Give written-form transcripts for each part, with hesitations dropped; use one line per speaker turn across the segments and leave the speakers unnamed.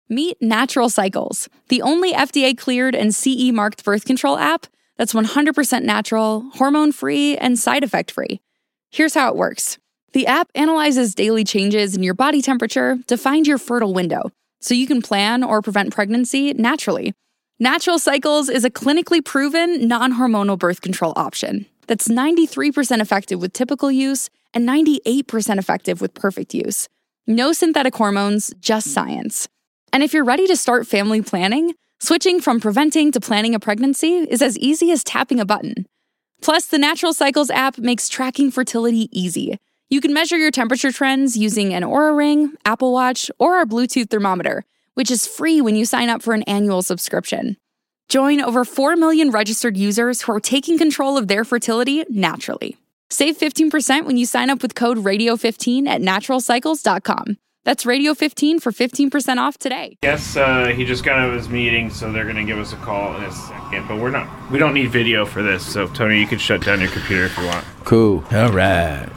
Meet Natural Cycles, the only FDA-cleared and CE-marked birth control app that's 100% natural, hormone-free, and side effect-free. Here's how it works. The app analyzes daily changes in your body temperature to find your fertile window, so you can plan or prevent pregnancy naturally. Natural Cycles is a clinically proven, non-hormonal birth control option that's 93% effective with typical use and 98% effective with perfect use. No synthetic hormones, just science. And if you're ready to start family planning, switching from preventing to planning a pregnancy is as easy as tapping a button. Plus, the Natural Cycles app makes tracking fertility easy. You can measure your temperature trends using an Oura Ring, Apple Watch, or our Bluetooth thermometer, which is free when you sign up for an annual subscription. Join over 4 million registered users who are taking control of their fertility naturally. Save 15% when you sign up with code Radio15 at naturalcycles.com. That's Radio15 for 15% off today.
Yes, he just got out of his meeting, so they're going to give us a call in a second. But we don't need video for this, so Tony, you can shut down your computer if you want.
Cool. All right.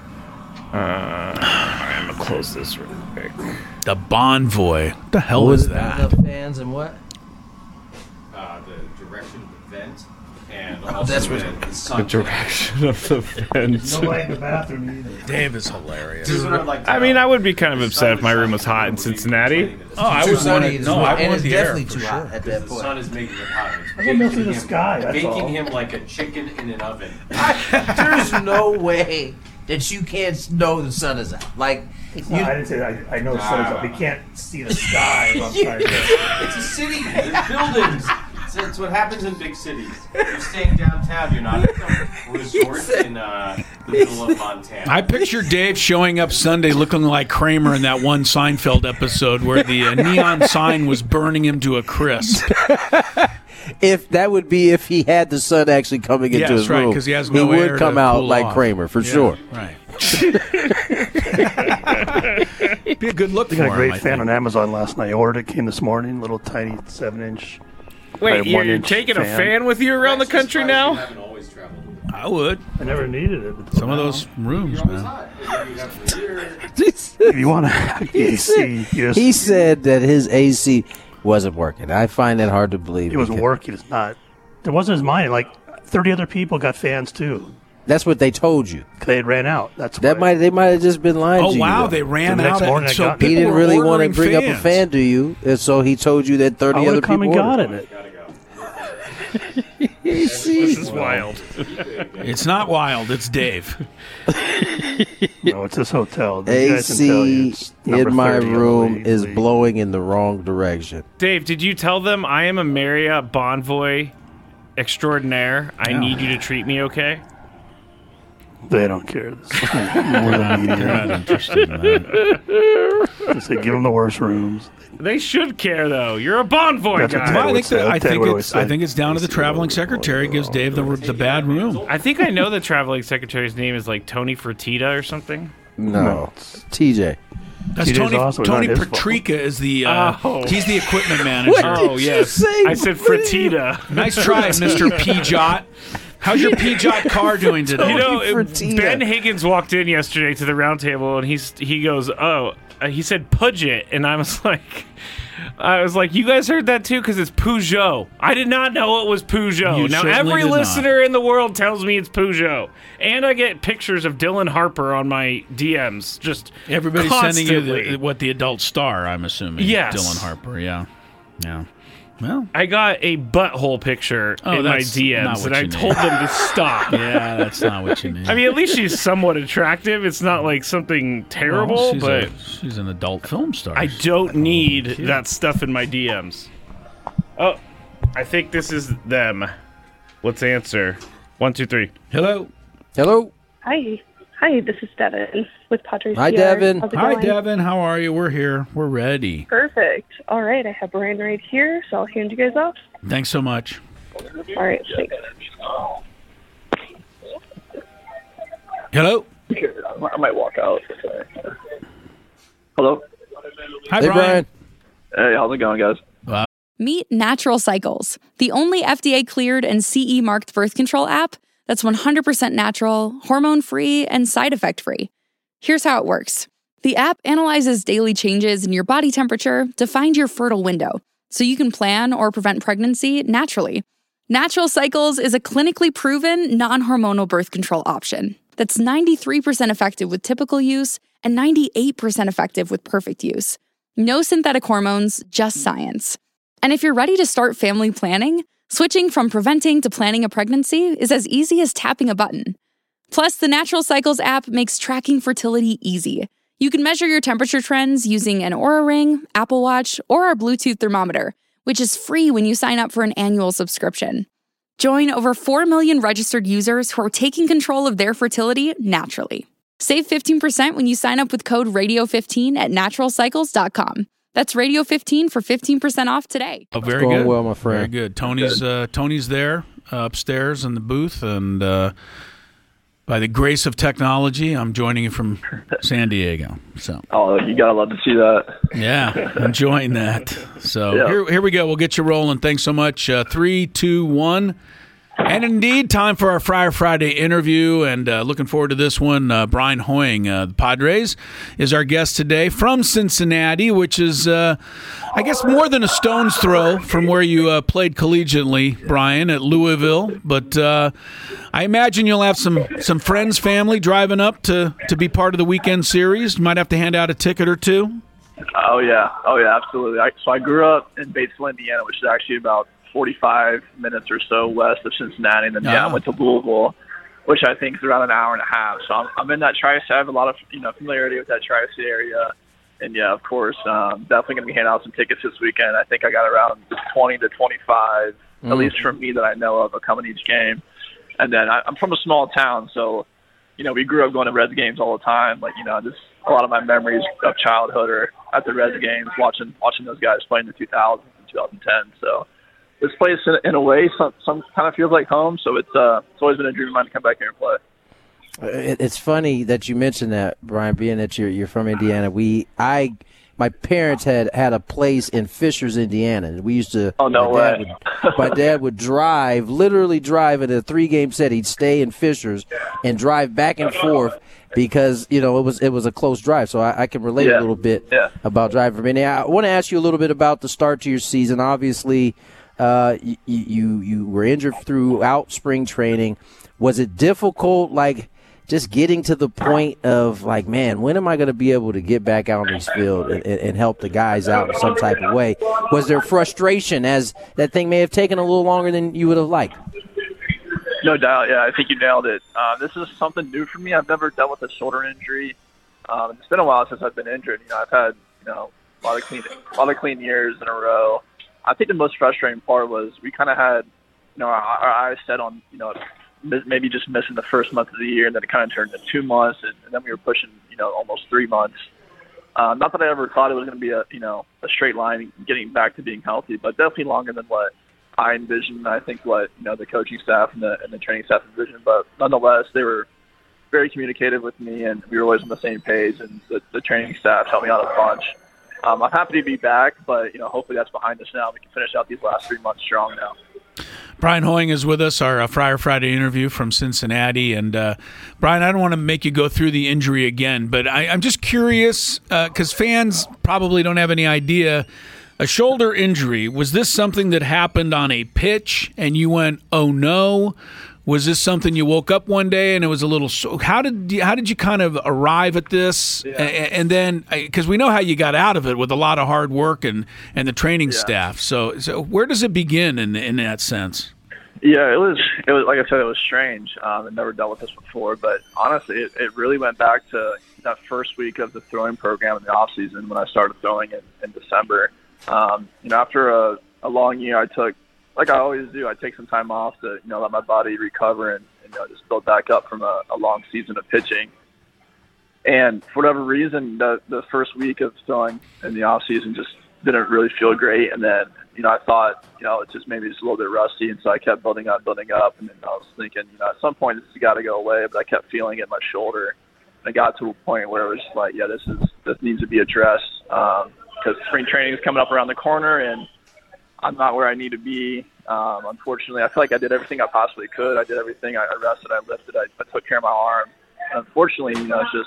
I'm going to close this real quick.
The Bonvoy. What the hell is that?
The fans and what?
The direction of the vent, and
that's what
The direction of the vent.
Nobody in the bathroom either.
Dave is hilarious.
I mean, I would be kind of upset if my room was hot in Cincinnati.
Oh, I would want it. No, I want the air.
Definitely too hot at that
The
point.
sun is making it hot.
I don't know through the sky, that's
Baking
all.
him like a chicken in an oven.
There's no way that you can't know the sun is out. Like,
It's not, I didn't say that. I know the sun's up. You can't see the sky.
It's a city. There's buildings. It's what happens in big cities. You're staying downtown. You're not at some resort in the middle of Montana.
I picture Dave showing up Sunday looking like Kramer in that one Seinfeld episode where the neon sign was burning him to a crisp.
if that would be if he had the sun actually coming into his
right,
room,
'cause he has no
he
air
would come
to
out
cool
like
off.
Kramer for sure.
Right. Be a good look
I
for
got
him.
a great
I
fan
think.
on Amazon last night. I ordered it, came this morning, little tiny 7-inch.
Wait, you're taking a fan with you around the country
You
now?
haven't always traveled with it.
I would.
I never needed it.
Some of those rooms,
You're always
man.
hot. You have beer.
If you want to AC, yes.
He said that his AC wasn't working. I find that hard to believe.
It was
because
working. It's not. It wasn't as mine. Like 30 other people got fans too.
That's what they told you.
They had ran out. That's
They
why.
might have just been lying to
Oh,
you.
wow.
though.
They ran
The next
out.
morning
And
I
so
got-
people
He didn't
were
really want to
ordering
bring up a
fans.
fan to you, and so he told you that 30
I
other
would have come
people
and got
ordered.
it.
This is wild.
It's not wild. It's Dave.
No, it's this hotel. These guys can tell you
AC
it's number
in my
30 on the
room
lead.
is blowing in the wrong direction.
Dave, did you tell them I am a Marriott Bonvoy extraordinaire? I need you to treat me okay?
They don't care. This is more
They're
than media.
not interested in that.
They say give them the worst rooms.
They should care, though. You're a Bonvoy
That's what
guy.
Ted
Well,
would say.
I
Ted
think
would always
it's.
say.
I think it's down to the traveling secretary. Gives Dave the bad room.
I think I know the traveling secretary's name is like Tony Fertitta or something.
No, TJ.
That's
TJ's also not
Tony
his fault.
Petrika is the.
Oh.
He's the equipment manager.
Oh, yes.
say?
I said Fertitta.
Nice try, Mr. Pjot. How's your Pjot car doing today?
You know,
Fertitta.
Ben Higgins walked in yesterday to the round table, and he goes, he said Pudget, and I was like, you guys heard that too? Because it's Peugeot. I did not know it was Peugeot.
You
Now,
certainly
every
did not.
listener in the world tells me it's Peugeot. And I get pictures of Dylan Harper on my DMs, just
Everybody's
constantly.
sending you the adult star, I'm assuming.
Yes.
Dylan Harper, yeah. Well,
I got a butthole picture in my
that's not
DMs,
what
and I
you
told
need.
them to stop.
yeah, that's not what you need.
I mean, at least she's somewhat attractive. It's not like something terrible,
Well, she's
but
she's an adult film star.
I don't need that stuff in my DMs. Oh, I think this is them. Let's answer. 1, 2, 3.
Hello.
Hello.
Hi, this is Devin with Padres.
Hi,
PR.
Devin.
How's it
Hi,
going?
Devin. How are you? We're here. We're ready.
Perfect. All right, I have Brian right here, so I'll hand you guys off.
Thanks so much.
All right, thanks.
Hello.
I might walk out. Hello.
Hi,
Hey, Brian.
Hey, how's it going, guys?
Meet Natural Cycles, the only FDA-cleared and CE-marked birth control app that's 100% natural, hormone-free, and side effect-free. Here's how it works. The app analyzes daily changes in your body temperature to find your fertile window, so you can plan or prevent pregnancy naturally. Natural Cycles is a clinically proven, non-hormonal birth control option that's 93% effective with typical use and 98% effective with perfect use. No synthetic hormones, just science. And if you're ready to start family planning, switching from preventing to planning a pregnancy is as easy as tapping a button. Plus, the Natural Cycles app makes tracking fertility easy. You can measure your temperature trends using an Oura Ring, Apple Watch, or our Bluetooth thermometer, which is free when you sign up for an annual subscription. Join over 4 million registered users who are taking control of their fertility naturally. Save 15% when you sign up with code RADIO15 at naturalcycles.com. That's Radio15 for 15% off today.
Oh, very
going
good.
well, my friend.
Very good. Tony's there upstairs in the booth, and by the grace of technology, I'm joining you from San Diego. So,
Oh, you gotta love to see that.
yeah, enjoying that. So
Yeah.
here we go. We'll get you rolling. Thanks so much. 3, 2, 1. And indeed, time for our Friar Friday interview, and looking forward to this one. Brian Hoying, the Padres, is our guest today from Cincinnati, which is, I guess, more than a stone's throw from where you played collegiately, Brian, at Louisville. But I imagine you'll have some friends, family driving up to be part of the weekend series. You might have to hand out a ticket or two.
Oh yeah, absolutely. So I grew up in Batesville, Indiana, which is actually about 45 minutes or so west of Cincinnati, and then I went to Louisville, which I think is around an hour and a half. So I'm in that tri-state. I have a lot of familiarity with that tri-state area, and yeah, of course, definitely going to be handing out some tickets this weekend. I think I got around 20 to 25, at least from me that I know of, coming each game. And then I'm from a small town, so we grew up going to Reds games all the time. Like just a lot of my memories of childhood are at the Reds games, watching those guys play in the 2000s and 2010. So this place, in a way, some kind of feels like home. So it's always been a dream of mine to come back here and play.
It's funny that you mentioned that, Brian, being that you're from Indiana. My parents had a place in Fishers, Indiana. We used to.
Oh, no way.
My dad would literally drive at a 3-game set. He'd stay in Fishers and drive back and forth because it was a close drive. So I can relate a little bit about driving from Indiana. I want to ask you a little bit about the start to your season. Obviously, you were injured throughout spring training. Was it difficult, just getting to the point of man, when am I going to be able to get back out on this field and help the guys out in some type of way? Was there frustration as that thing may have taken a little longer than you would have liked?
No doubt, yeah. I think you nailed it. This is something new for me. I've never dealt with a shoulder injury. It's been a while since I've been injured. I've had a lot of clean years in a row. I think the most frustrating part was we kind of had our eyes set on maybe just missing the first month of the year, and then it kind of turned to 2 months, and then we were pushing, almost 3 months. Not that I ever thought it was going to be a straight line getting back to being healthy, but definitely longer than what I envisioned. And I think what the coaching staff and the training staff envisioned. But nonetheless, they were very communicative with me, and we were always on the same page. And the training staff helped me out a bunch. I'm happy to be back, but hopefully that's behind us now. We can finish out these last 3 months strong now.
Brian Hoying is with us, our Friar Friday interview from Cincinnati. And, Brian, I don't want to make you go through the injury again, but I'm just curious because fans probably don't have any idea. A shoulder injury, was this something that happened on a pitch and you went, oh, no? Was this something you woke up one day and it was a little – how did you kind of arrive at this? Yeah. And then – because we know how you got out of it with a lot of hard work and the training staff. So where does it begin in that sense?
Yeah, it was like I said, it was strange. I've never dealt with this before. But honestly, it really went back to that first week of the throwing program in the offseason when I started throwing in December. After a long year, I took – like I always do, I take some time off to, let my body recover and just build back up from a long season of pitching. And for whatever reason, the first week of throwing in the off season just didn't really feel great. And then, I thought, it's just maybe just a little bit rusty. And so I kept building up. And then I was thinking, at some point this has got to go away. But I kept feeling it in my shoulder. And I got to a point where it was just like, yeah, this needs to be addressed because spring training is coming up around the corner and I'm not where I need to be. Unfortunately, I feel like I did everything I possibly could. I did everything. I rested, I lifted, I took care of my arm. And unfortunately, it's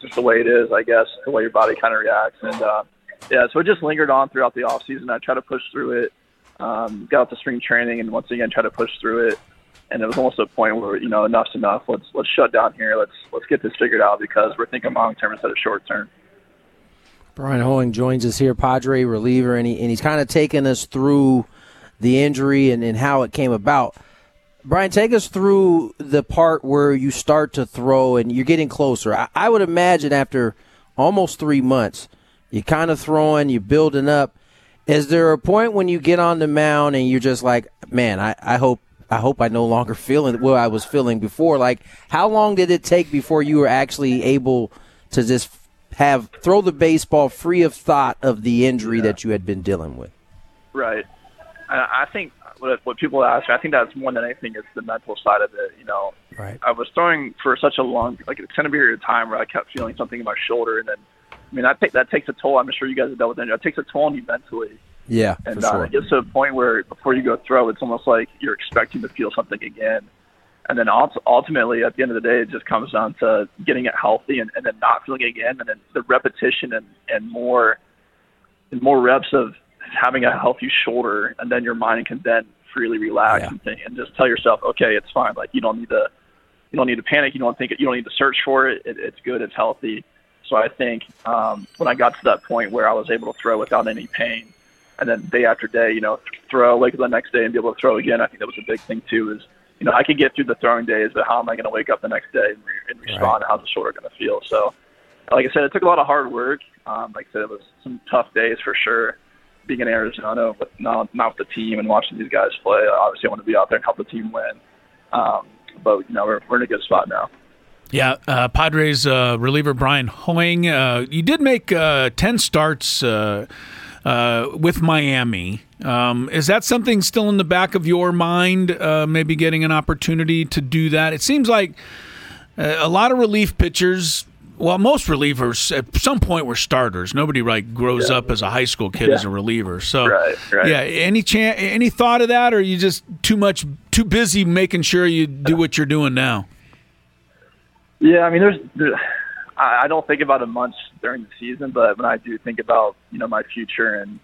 just the way it is, I guess, the way your body kind of reacts. And, so it just lingered on throughout the off season. I tried to push through it, got out to spring training, and once again, tried to push through it. And it was almost a point where, enough's enough. Let's shut down here. Let's get this figured out because we're thinking long-term instead of short-term.
Brian Hoeing joins us here, Padre reliever, and he's kind of taking us through the injury and how it came about. Brian, take us through the part where you start to throw and you're getting closer. I would imagine after almost 3 months, you're kind of throwing, you're building up. Is there a point when you get on the mound and you're just like, man, I hope I no longer feeling what I was feeling before? Like, how long did it take before you were actually able to just throw the baseball free of thought of the injury that you had been dealing with?
Right. I think what people ask, I think that's more than anything is the mental side of it.
Right.
I was throwing for such a long, like an extended period of time where I kept feeling something in my shoulder, and then, that takes a toll. I'm sure you guys have dealt with it. It takes a toll on you mentally.
Yeah,
and
for sure.
It gets to a point where before you go throw, it's almost like you're expecting to feel something again. And then ultimately, at the end of the day, it just comes down to getting it healthy and then not feeling it again, and then the repetition and more reps of having a healthy shoulder, and then your mind can then freely relax and just tell yourself, okay, it's fine. Like you don't need to panic. You don't need to search for it. It's good. It's healthy. So I think when I got to that point where I was able to throw without any pain, and then day after day, throw, wake up the next day and be able to throw again, I think that was a big thing too. Is I could get through the throwing days, but how am I going to wake up the next day and respond? How's the shoulder going to feel? So, like I said, it took a lot of hard work. Like I said, it was some tough days for sure. Being in Arizona, but not with the team and watching these guys play. Obviously, I want to be out there and help the team win. But we're in a good spot now. Yeah,
Padres reliever Brian Hoeing. You did make 10 starts with Miami. Is that something still in the back of your mind, maybe getting an opportunity to do that? It seems like a lot of relief pitchers, well, most relievers at some point were starters. Nobody grows up as a high school kid as a reliever. So, yeah, any thought of that, or are you just too busy making sure you do what you're doing now?
Yeah, I don't think about it much during the season, but when I do think about, my future, and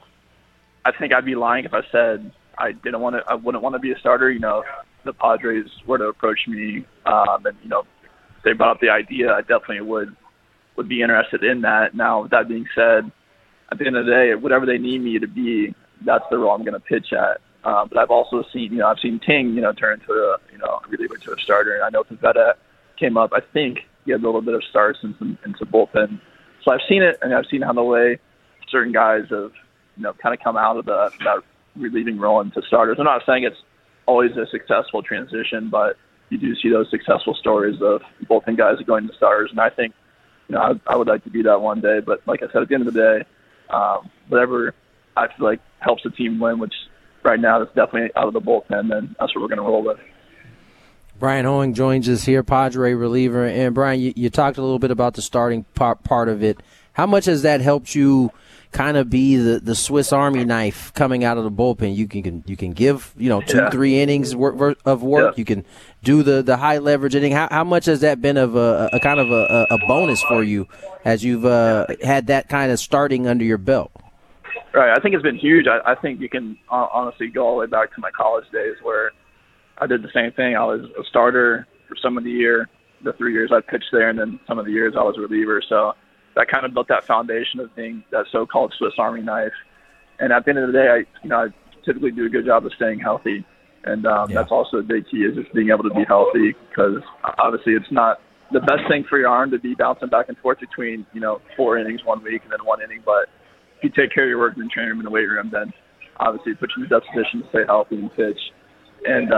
I think I'd be lying if I said I wouldn't want to be a starter. The Padres were to approach me, and they brought up the idea, I definitely would be interested in that. Now, with that being said, at the end of the day, whatever they need me to be, that's the role I'm going to pitch at. But I've also seen, I've seen Ting, turn into a reliever to a starter, and I know Pivetta came up. I think he had a little bit of starts into bullpen. So I've seen it, and I've seen how the way certain guys have, kind of come out of that relieving role into starters. I'm not saying it's always a successful transition, but you do see those successful stories of bullpen guys going to starters, and I think, I would like to be that one day. But like I said, at the end of the day, whatever I feel like helps the team win, which right now is definitely out of the bullpen, then that's what we're going to roll with.
Brian Hoeing joins us here, Padre reliever. And Brian, you talked a little bit about the starting part of it. How much has that helped you kind of be the Swiss Army knife coming out of the bullpen? You can give 2-3 innings of work. Yeah. You can do the high leverage inning. How much has that been of a kind of a bonus for you as you've had that kind of starting under your belt?
Right. I think it's been huge. I think you can honestly go all the way back to my college days where I did the same thing. I was a starter for some of the year, the 3 years I pitched there, and then some of the years I was a reliever. So that kind of built that foundation of being that so-called Swiss Army knife. And at the end of the day, I typically do a good job of staying healthy. And that's also a big key, is just being able to be healthy, because obviously it's not the best thing for your arm to be bouncing back and forth between, 4 innings 1 week and then 1 inning. But if you take care of your work in the training room and the weight room, then obviously it puts you in the best position to stay healthy and pitch. And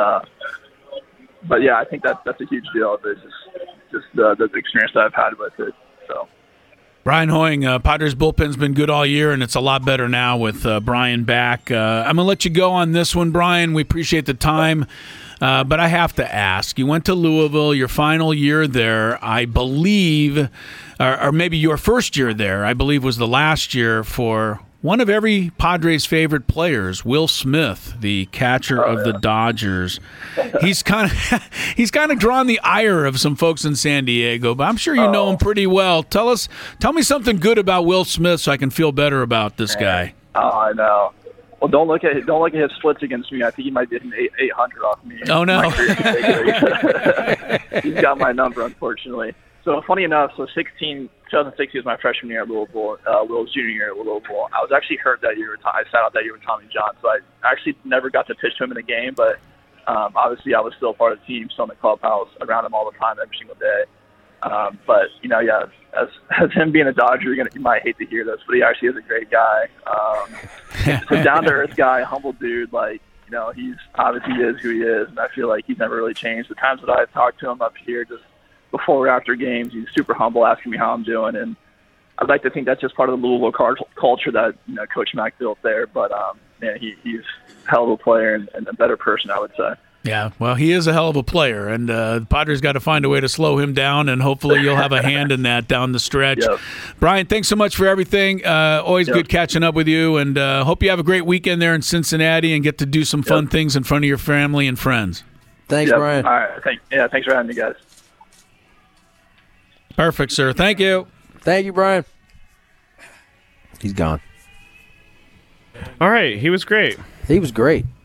but yeah, I think that's a huge deal. It's just the experience that I've had with it. So,
Brian Hoeing, Padres bullpen's been good all year, and it's a lot better now with Brian back. I'm gonna let you go on this one, Brian. We appreciate the time, but I have to ask. You went to Louisville, your final year there, I believe, or maybe your first year there, I believe, was the last year for one of every Padres' favorite players, Will Smith, the catcher of the Dodgers. He's kind of drawn the ire of some folks in San Diego, but I'm sure you know him pretty well. Tell me something good about Will Smith so I can feel better about this guy.
Oh, I know. Well, don't look at his splits against me. I think he might get an 800 off me.
Oh no,
he's got my number, unfortunately. So funny enough, 2016 was my freshman year at Louisville. Will's junior year at Louisville. I was actually hurt that year. I sat out that year with Tommy John, so I actually never got to pitch to him in a game. But obviously, I was still part of the team, still in the clubhouse, around him all the time, every single day. But as him being a Dodger, you might hate to hear this, but he actually is a great guy. He's a down to earth guy, humble dude. He's obviously he is who he is, and I feel like he's never really changed. The times that I've talked to him up here, just before or after games, he's super humble, asking me how I'm doing, and I'd like to think that's just part of the Louisville culture that Coach Mack built there. But he's a hell of a player and a better person, I would say.
Yeah, well, he is a hell of a player, and the Padres got to find a way to slow him down, and hopefully you'll have a hand in that down the stretch.
Yep.
Brian, thanks so much for everything. Always good catching up with you, and hope you have a great weekend there in Cincinnati and get to do some fun things in front of your family and friends.
Thanks, Brian.
All right, thanks for having me, guys.
Perfect, sir. Thank you.
Thank you, Brian. He's gone.
All right, he was great.
He was great.